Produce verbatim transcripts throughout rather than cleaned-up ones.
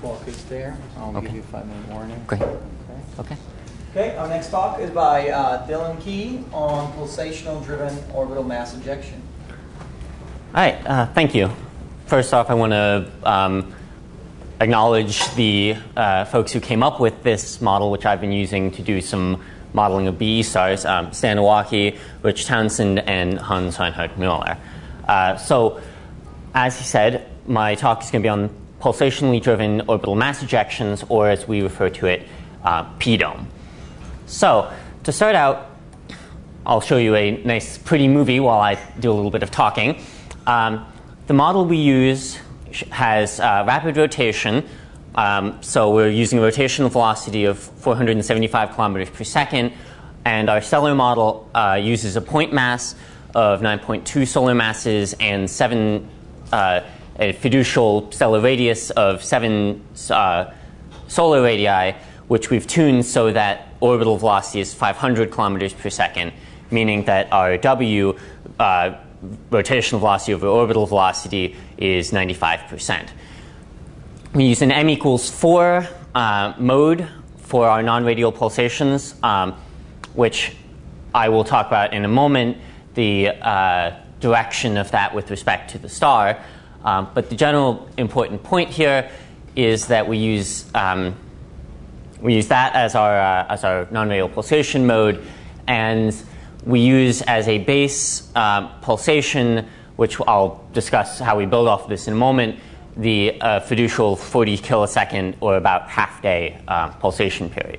clock is there. I'll Okay. give you a five-minute warning. Great. Okay. Okay. Okay, our next talk is by uh, Dylan Key on pulsational-driven orbital mass ejection. All right. Uh, thank you. First off, I want to um, acknowledge the uh, folks who came up with this model, which I've been using to do some modeling of B E stars, um, Stan Iwaki, Rich Townsend, and Hans Reinhard Müller. Uh, so, as he said, my talk is going to be on pulsationally driven orbital mass ejections, or as we refer to it, uh, P DOME. So, to start out, I'll show you a nice, pretty movie while I do a little bit of talking. Um, the model we use has uh, rapid rotation. Um, so we're using a rotational velocity of four hundred seventy-five kilometers per second, and our stellar model uh, uses a point mass of nine point two solar masses and seven uh, a fiducial stellar radius of seven uh, solar radii, which we've tuned so that orbital velocity is five hundred kilometers per second, meaning that our W, uh, rotational velocity over orbital velocity, is ninety-five percent. We use an m equals four uh, mode for our non-radial pulsations, um, which I will talk about in a moment, the uh, direction of that with respect to the star. Um, but the general important point here is that we use um, we use that as our uh, as our non-radial pulsation mode, and we use as a base uh, pulsation, which I'll discuss how we build off of this in a moment, the uh, fiducial forty kilosecond or about half day uh, pulsation period.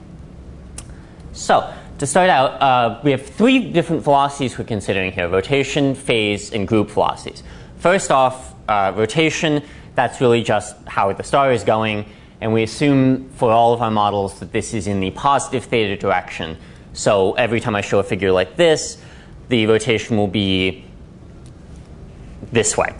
So to start out, uh, we have three different velocities we're considering here: rotation, phase, and group velocities. First off, uh, rotation, that's really just how the star is going, and we assume for all of our models that this is in the positive theta direction. So every time I show a figure like this, the rotation will be this way.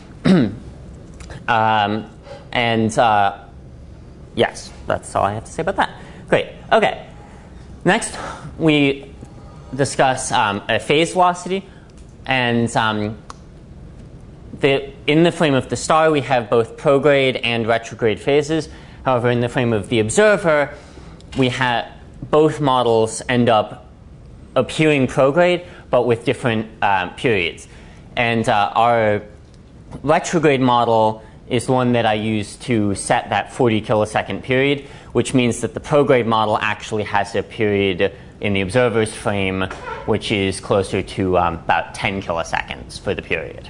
um, and uh, yes, that's all I have to say about that. Great. Okay. Next, we discuss um, a phase velocity, and um, The, in the frame of the star, we have both prograde and retrograde phases. However, in the frame of the observer, we have both models end up appearing prograde, but with different um, periods. And uh, our retrograde model is the one that I use to set that forty kilosecond period, which means that the prograde model actually has a period in the observer's frame, which is closer to um, about ten kiloseconds for the period.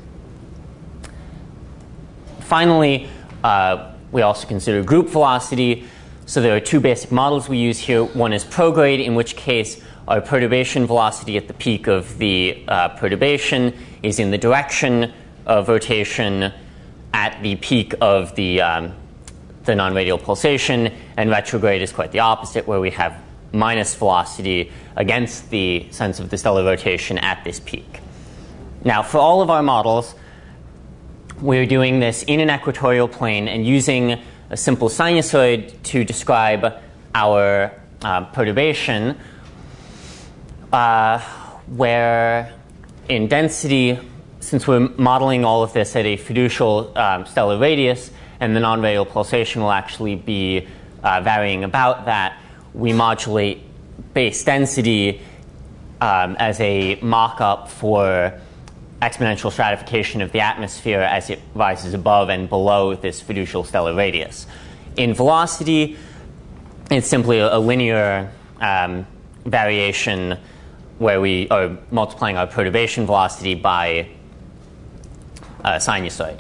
Finally, uh, we also consider group velocity. So there are two basic models we use here. One is prograde, in which case our perturbation velocity at the peak of the uh, perturbation is in the direction of rotation at the peak of the, um, the non-radial pulsation, and retrograde is quite the opposite, where we have minus velocity against the sense of the stellar rotation at this peak. Now, for all of our models, we're doing this in an equatorial plane and using a simple sinusoid to describe our uh, perturbation, uh, where in density, since we're modeling all of this at a fiducial um, stellar radius, and the non-radial pulsation will actually be uh, varying about that, we modulate base density um, as a mock-up for exponential stratification of the atmosphere as it rises above and below this fiducial stellar radius. In velocity, it's simply a, a linear um, variation where we are multiplying our perturbation velocity by a sinusoid.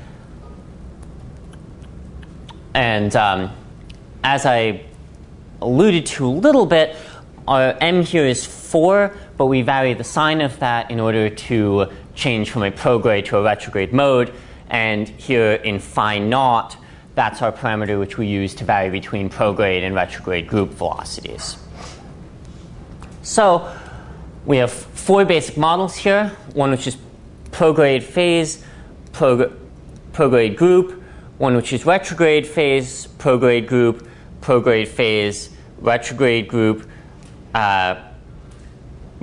And um, as I alluded to a little bit, our m here is four, but we vary the sign of that in order to change from a prograde to a retrograde mode. And here in phi naught, that's our parameter which we use to vary between prograde and retrograde group velocities. So we have four basic models here, one which is prograde phase, prog prograde group, one which is retrograde phase, prograde group, prograde phase, retrograde group, uh,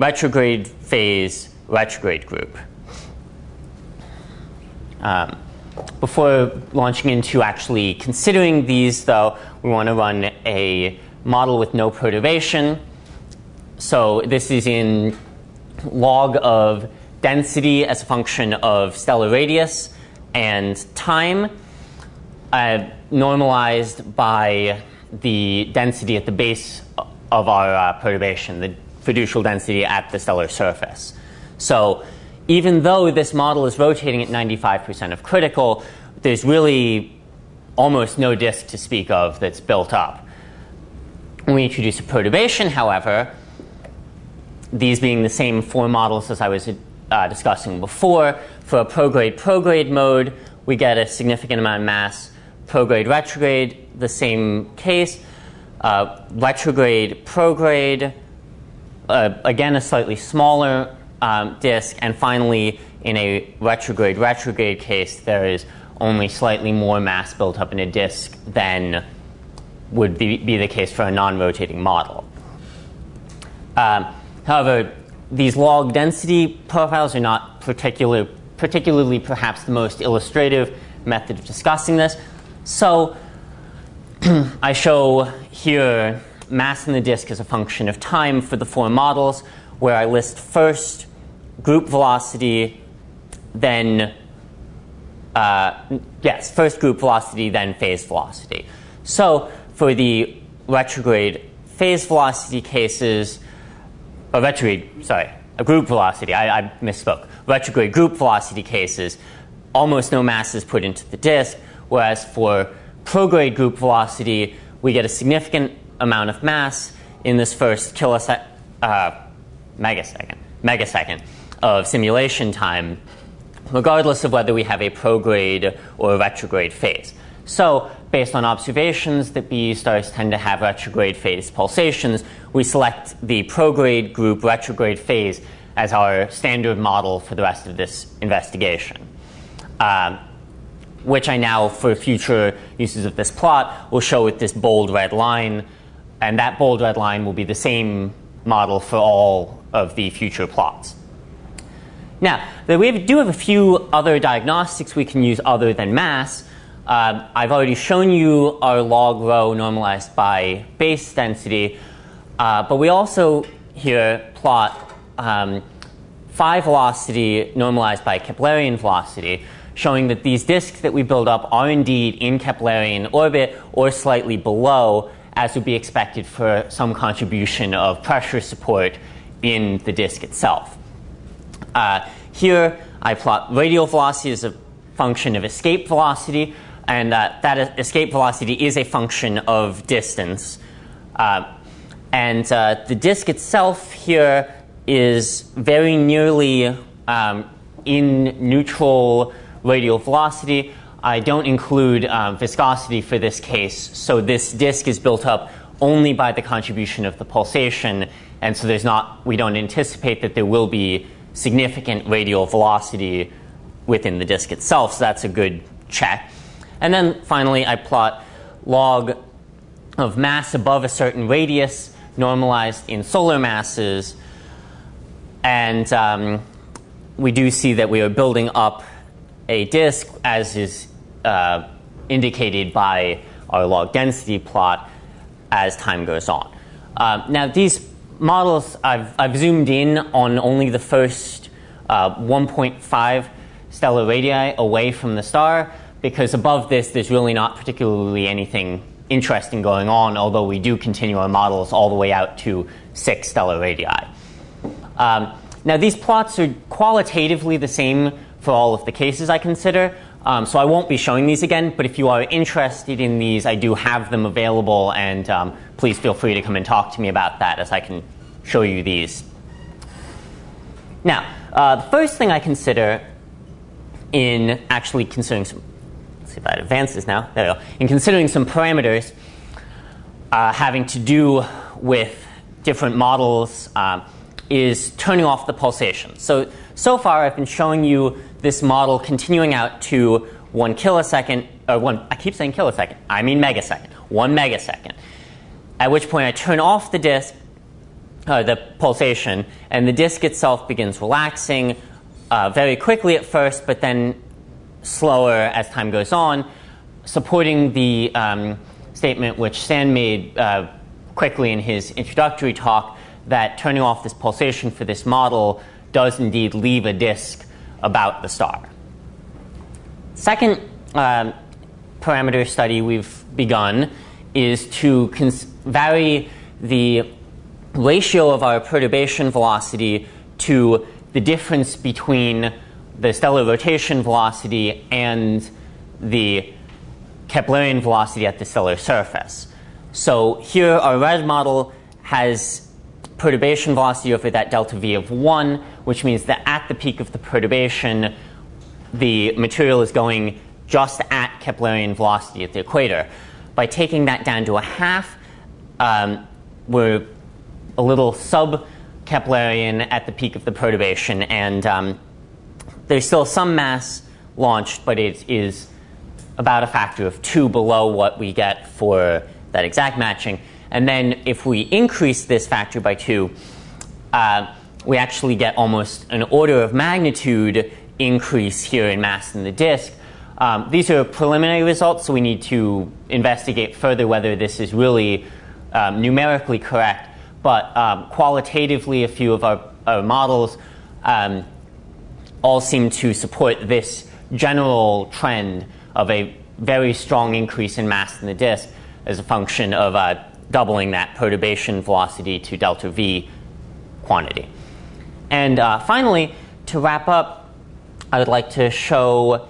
retrograde phase, retrograde group. Um, before launching into actually considering these, though, we want to run a model with no perturbation. So this is in log of density as a function of stellar radius and time, uh, normalized by the density at the base of our uh, perturbation, the fiducial density at the stellar surface. So even though this model is rotating at ninety-five percent of critical, there's really almost no disk to speak of that's built up. When we introduce a perturbation, however, these being the same four models as I was uh, discussing before, for a prograde-prograde mode, we get a significant amount of mass. Prograde-retrograde, the same case. Uh, retrograde-prograde, uh, again a slightly smaller um, disk. And finally, in a retrograde-retrograde case, there is only slightly more mass built up in a disk than would be, be the case for a non-rotating model. Um, however, these log density profiles are not particular, particularly perhaps the most illustrative method of discussing this. So I show here mass in the disk as a function of time for the four models, where I list first group velocity, then uh, yes, first group velocity, then phase velocity. So for the retrograde phase velocity cases, or retrograde, sorry, a group velocity, I, I misspoke. Retrograde group velocity cases, almost no mass is put into the disk, whereas for prograde group velocity, we get a significant amount of mass in this first kilosec- uh, megasecond, megasecond of simulation time, regardless of whether we have a prograde or a retrograde phase. So, based on observations that B stars tend to have retrograde phase pulsations, we select the prograde group retrograde phase as our standard model for the rest of this investigation, um, which I now, for future uses of this plot, will show with this bold red line, and that bold red line will be the same model for all of the future plots. Now, we do have a few other diagnostics we can use other than mass. Uh, I've already shown you our log rho normalized by base density, uh, but we also here plot um, phi velocity normalized by Keplerian velocity, showing that these disks that we build up are indeed in Keplerian orbit or slightly below, as would be expected for some contribution of pressure support in the disk itself. Uh, here I plot radial velocity as a function of escape velocity, and uh, that escape velocity is a function of distance. Uh, and uh, the disk itself here is very nearly um, in neutral radial velocity. I don't include um, viscosity for this case, so this disk is built up only by the contribution of the pulsation, and so there's not, we don't anticipate that there will be significant radial velocity within the disk itself, so that's a good check. And then finally, I plot log of mass above a certain radius normalized in solar masses, and um, we do see that we are building up a disk, as is uh, indicated by our log density plot as time goes on. Uh, now, these models, I've, I've zoomed in on only the first uh, one point five stellar radii away from the star, because above this, there's really not particularly anything interesting going on, although we do continue our models all the way out to six stellar radii. Um, now, these plots are qualitatively the same for all of the cases I consider, um, so I won't be showing these again, but if you are interested in these, I do have them available, and um, please feel free to come and talk to me about that, as I can show you these. Now, uh, the first thing I consider in actually considering some, let's see if that advances now, there we go, in considering some parameters uh, having to do with different models uh, is turning off the pulsation. So, so far I've been showing you this model continuing out to one kilosecond, or one, I keep saying kilosecond, I mean megasecond, one megasecond, at which point I turn off the disk, uh, the pulsation, and the disk itself begins relaxing uh, very quickly at first, but then slower as time goes on, supporting the um, statement which Stan made uh, quickly in his introductory talk, that turning off this pulsation for this model does indeed leave a disk about the star. Second uh, parameter study we've begun is to cons- vary the ratio of our perturbation velocity to the difference between the stellar rotation velocity and the Keplerian velocity at the stellar surface. So here our red model has perturbation velocity over that delta V of one, which means that at the peak of the perturbation, the material is going just at Keplerian velocity at the equator. By taking that down to a half, um, we're a little sub-Keplerian at the peak of the perturbation, and um, there's still some mass launched, but it is about a factor of two below what we get for that exact matching. And then if we increase this factor by two, uh, we actually get almost an order of magnitude increase here in mass in the disk. Um, these are preliminary results, so we need to investigate further whether this is really um, numerically correct. But um, qualitatively, a few of our, our models um, all seem to support this general trend of a very strong increase in mass in the disk as a function of uh, doubling that perturbation velocity to delta V quantity. And uh, finally, to wrap up, I would like to show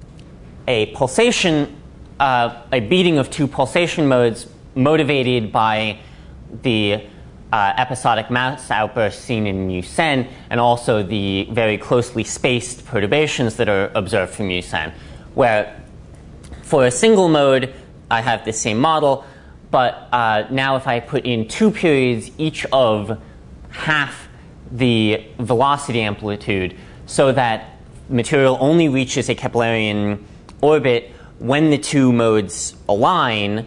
a pulsation, uh, a beating of two pulsation modes motivated by the uh, episodic mass outbursts seen in mu-sen, and also the very closely spaced perturbations that are observed from mu-sen, where for a single mode, I have the same model, but uh, now if I put in two periods, each of half the velocity amplitude, so that material only reaches a Keplerian orbit when the two modes align,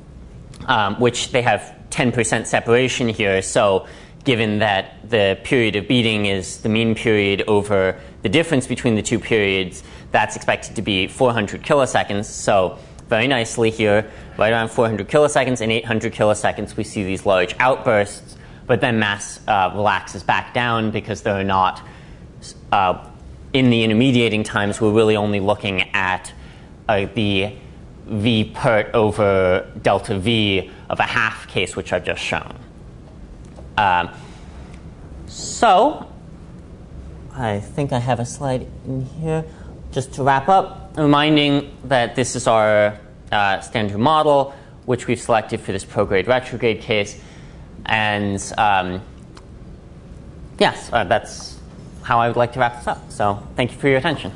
um, which they have ten percent separation here. So given that the period of beating is the mean period over the difference between the two periods, that's expected to be four hundred kiloseconds. So very nicely here, right around four hundred kiloseconds and eight hundred kiloseconds, we see these large outbursts, but then mass uh, relaxes back down because they're not, uh, in the intermediating times, we're really only looking at uh, the V pert over delta V of a half case, which I've just shown. Um, so, I think I have a slide in here. Just to wrap up, reminding that this is our uh, standard model, which we've selected for this prograde retrograde case. And um, yes, uh, that's how I would like to wrap this up. So thank you for your attention.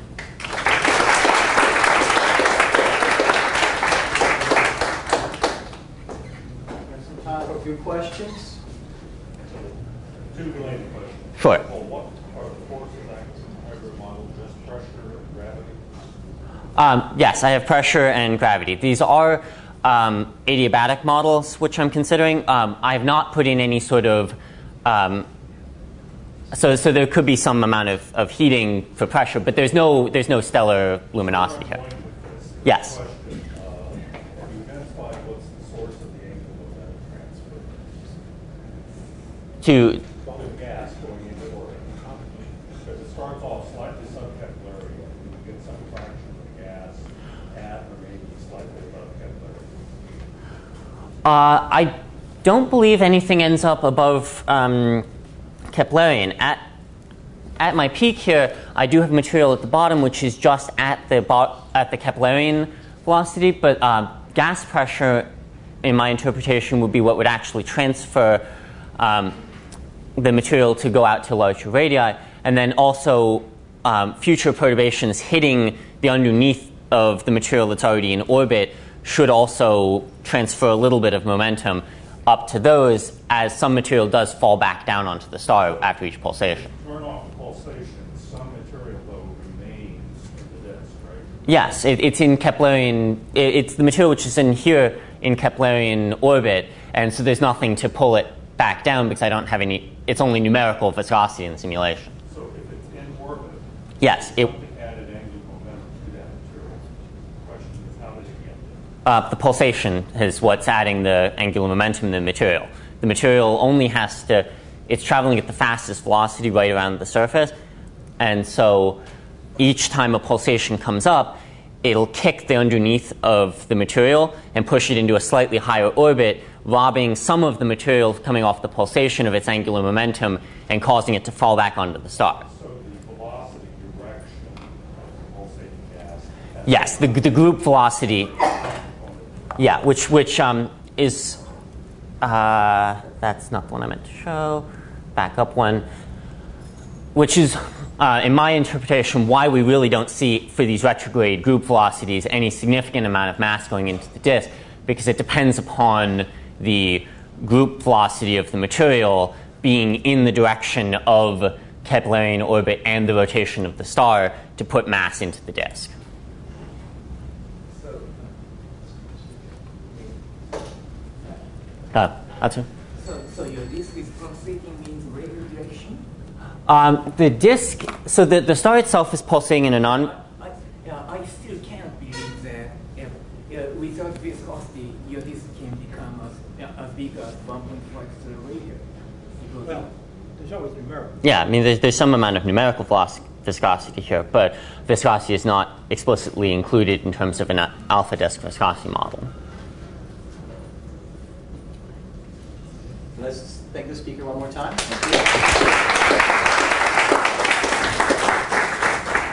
Some time for a few questions. Two related questions. Sure. Well, what are the forces acting in the hybrid model, just pressure and gravity? Um, yes, I have pressure and gravity. These are um, adiabatic models, which I'm considering. Um, I have not put in any sort of um, so so there could be some amount of, of heating for pressure, but there's no there's no stellar luminosity here. Yes. Question, uh, have you identified what's the source of the angle of that transfer? To From the gas going into orbit. Because it starts off slightly sub-Keplerian, you get some fraction of the gas at or maybe slightly above Keplerian. Uh, I don't believe anything ends up above um, Keplerian. At at my peak here, I do have material at the bottom which is just at the bo- at the Keplerian velocity, but uh, gas pressure, in my interpretation, would be what would actually transfer um, the material to go out to larger radii, and then also um, future perturbations hitting the underneath of the material that's already in orbit should also transfer a little bit of momentum up to those, as some material does fall back down onto the star after each pulsation. Turn off the pulsation, some material though remains in the disk, right? Yes, it, it's in Keplerian, it, it's the material which is in here in Keplerian orbit, and so there's nothing to pull it back down because I don't have any, it's only numerical viscosity in the simulation. So if it's in orbit, Yes, it, something added angular momentum to that How does it get Uh, the pulsation is what's adding the angular momentum in the material. The material only has to, it's traveling at the fastest velocity right around the surface. And so each time a pulsation comes up, it'll kick the underneath of the material and push it into a slightly higher orbit, robbing some of the material coming off the pulsation of its angular momentum and causing it to fall back onto the star. So the velocity direction of the pulsating gas. has- Yes, the, the group velocity, yeah, which, which um, is, uh, that's not the one I meant to show, back up one, which is, uh, in my interpretation, why we really don't see, for these retrograde group velocities, any significant amount of mass going into the disk, because it depends upon the group velocity of the material being in the direction of Keplerian orbit and the rotation of the star to put mass into the disk. Uh, Atsu? So, so your disk is pulsating means radial direction? Um, the disk, so the, the star itself is pulsating in a non... I, yeah, I still can't believe that if, uh, without viscosity, your disk can become as, yeah, as big as one point five to the radius. Because Well, there's always numerical. Yeah, I mean, there's, there's some amount of numerical veloc- viscosity here, but viscosity is not explicitly included in terms of an a- alpha disk viscosity model. Let's thank the speaker one more time. Thank you.